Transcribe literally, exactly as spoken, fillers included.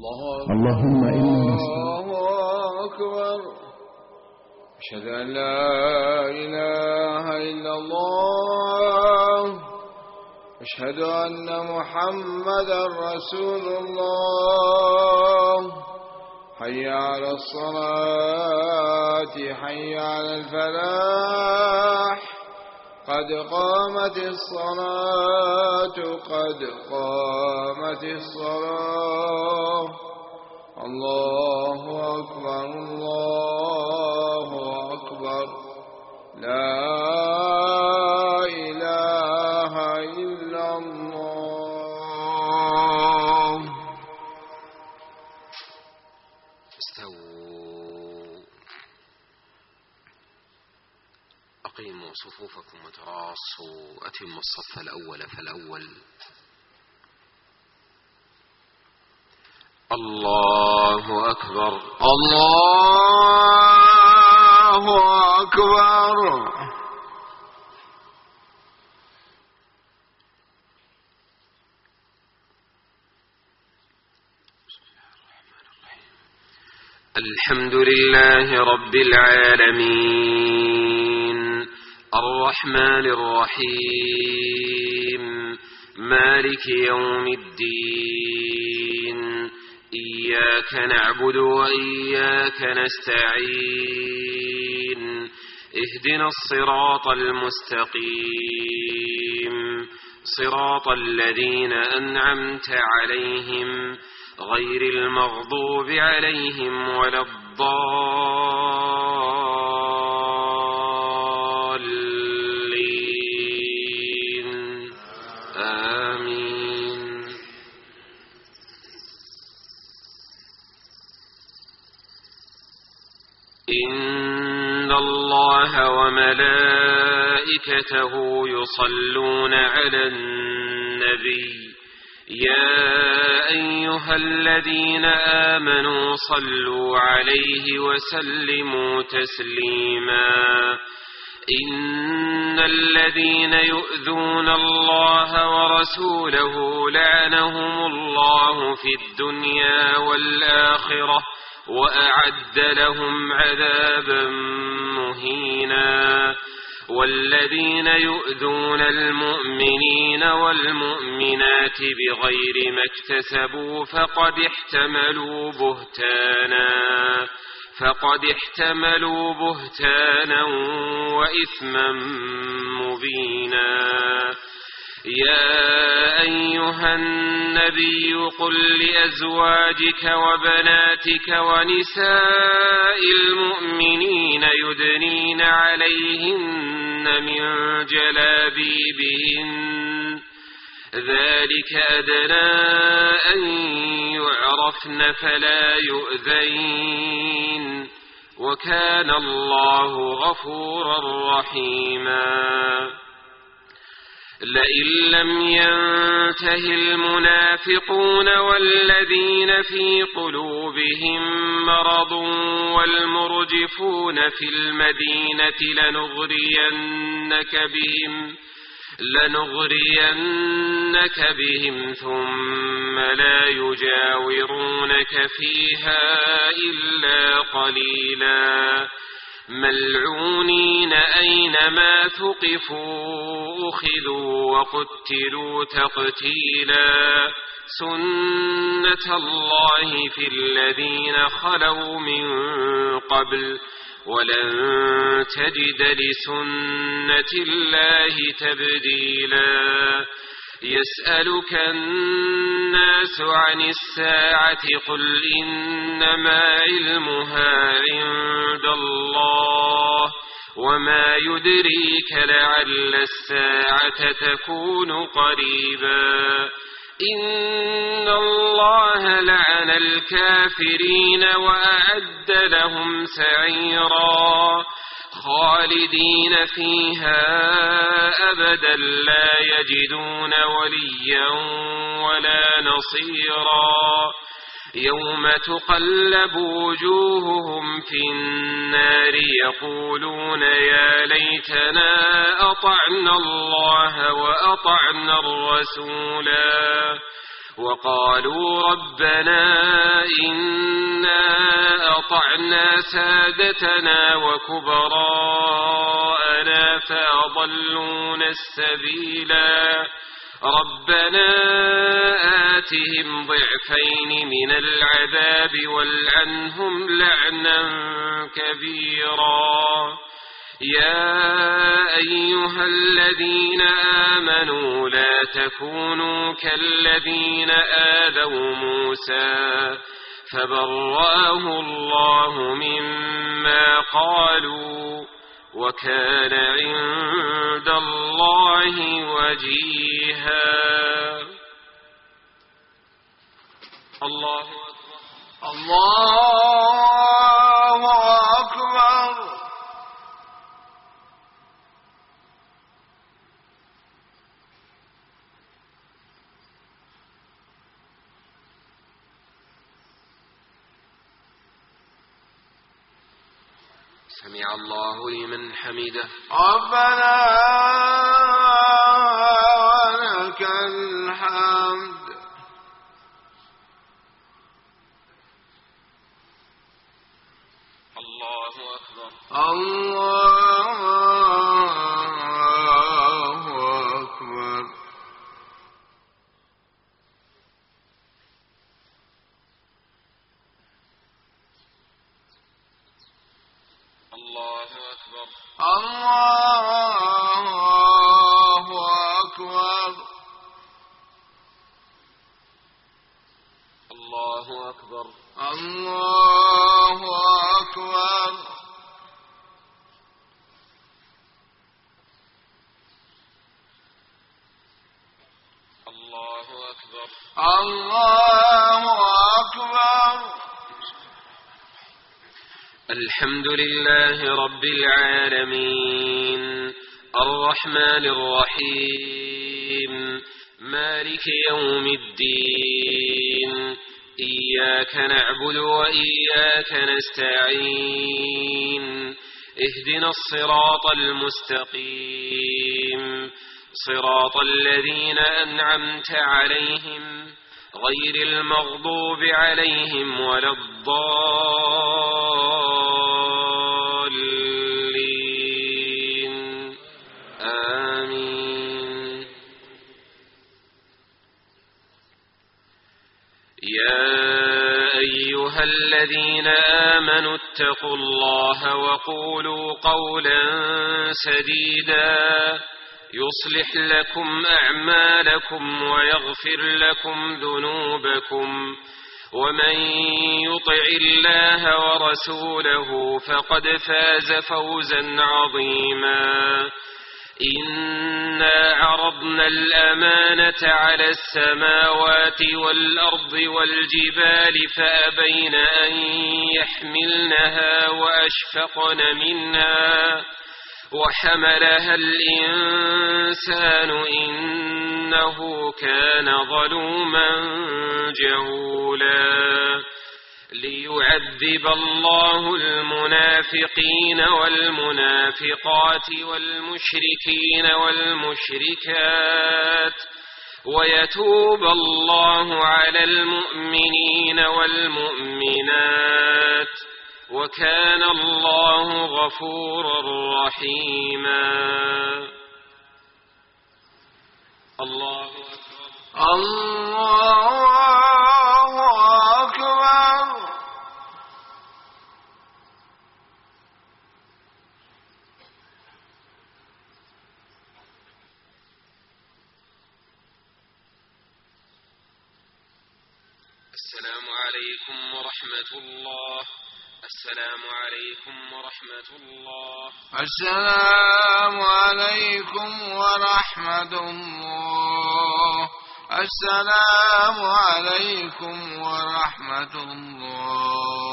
اللهم إنا الله أكبر. أشهد أن لا إله إلا الله. أشهد أن محمدا رسول الله. حي على الصلاة، حي على الفلاح، قد قامت الصلاة، قد قامت الصلاة. الله أكبر، الله أكبر، لا إله إلا الله. استووا، أقيموا صفوفكم وتراصوا، أتموا الصف الأول فالأول. الله أكبر، الله أكبر. الحمد لله رب العالمين، الرحمن الرحيم، مالك يوم الدين، إياك نعبد وإياك نستعين، اهدنا الصراط المستقيم، صراط الذين أنعمت عليهم غير المغضوب عليهم ولا الضالين، آمين. إن الله وملائكته يصلون على النبي، يا أيها الذين آمنوا صلوا عليه وسلموا تسليما. إن الذين يؤذون الله ورسوله لعنهم الله في الدنيا والآخرة وأعد لهم عذابا مهينا. والذين يؤذون المؤمنين والمؤمنات بغير ما اكتسبوا فقد احتملوا بهتانا فقد احتملوا بهتانا وإثما مبينا. يا أيها النبي قل لأزواجك وبناتك ونساء المؤمنين يدنين عليهن من جلابيبهن، ذلك أدنى أن يعرفن فلا يؤذين، وكان الله غفورا رحيما. لئن لم ينته المنافقون والذين في قلوبهم مرض والمرجفون في المدينة لنغرينك بهم لنغرينك بهم ثم لا يجاورونك فيها إلا قليلا. ملعونين أينما ثقفوا أخذوا وقتلوا تقتيلا. سنة الله في الذين خلوا من قبل ولن تجد لسنة الله تبديلا. يسألك الناس عن الساعة قل إنما علمها عند الله وما يدريك لعل الساعة تكون قريبا. إن الله لعن الكافرين وأعد لهم سعيرا خالدين فيها أبدا لا يجدون وليا ولا نصيرا. يوم تقلب وجوههم في النار يقولون يا ليتنا أطعنا الله وأطعنا الرسولا وقالوا ربنا إنا أطعنا سادتنا وكبراءنا فأضلونا السبيلا ربنا آتهم ضعفين من العذاب والعنهم لعنا كبيرا يا أيها الذين آمنوا لا تكونوا كالذين آذوا موسى فبرأه الله مما قالوا وكان عند الله وجيها. الله أكبر الله أكبر. سمع الله لمن حمده ربنا ولك الحمد. الله أكبر الله أكبر. الله أكبر الله أكبر. الله أكبر الله أكبر. الله أكبر الله أكبر. الحمد لله رب العالمين الرحمن الرحيم مالك يوم الدين إياك نعبد وإياك نستعين اهدنا الصراط المستقيم صراط الذين أنعمت عليهم غير المغضوب عليهم ولا الضالين آمين. يا أيها الذين آمنوا اتقوا الله وقولوا قولا سديدا يصلح لكم أعمالكم ويغفر لكم ذنوبكم ومن يطع الله ورسوله فقد فاز فوزا عظيما. إنا عرضنا الأمانة على السماوات والأرض والجبال فأبين أن يحملنها وأشفقن منها وحملها الإنسان إنه كان ظلوما جهولا. ليعذب الله المنافقين والمنافقات والمشركين والمشركات ويتوب الله على المؤمنين والمؤمنات وكان الله غفورا رحيما. الله أكبر الله أكبر. السلام عليكم ورحمة الله. السلام عليكم ورحمة الله. السلام عليكم ورحمة الله. السلام عليكم ورحمة الله.